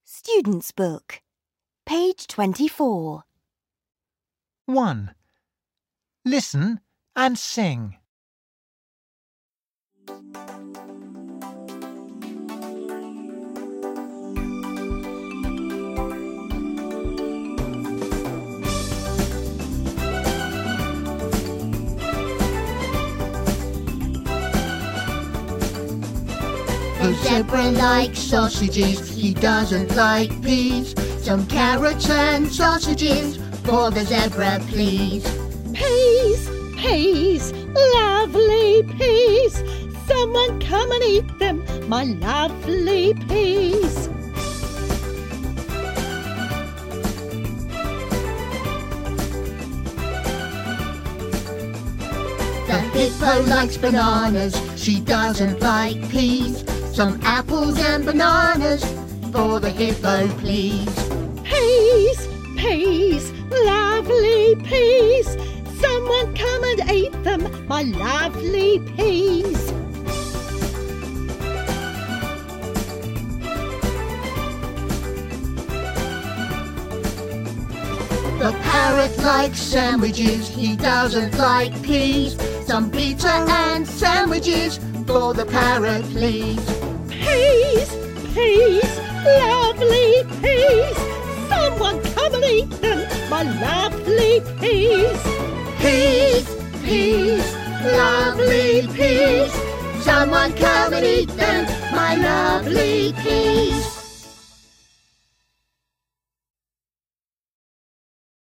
Student's Book, page 24. 1. Listen and sing. The zebra likes sausages, he doesn't like peas. Some carrots and sausages for the zebra, please. Peas, peas, lovely peas. Someone come and eat them, my lovely peas. The hippo likes bananas, she doesn't like peas. Some apples and bananas for the hippo, please. Peas, peas, lovely peas. Someone come and eat them, my lovely peas. The parrot likes sandwiches, he doesn't like peas. Some pizza and sandwiches for the parrot, please. Peas, peas, lovely peas. Someone come and eat them, my lovely peas. Peas, peas, lovely peas. Someone come and eat them, my lovely peas.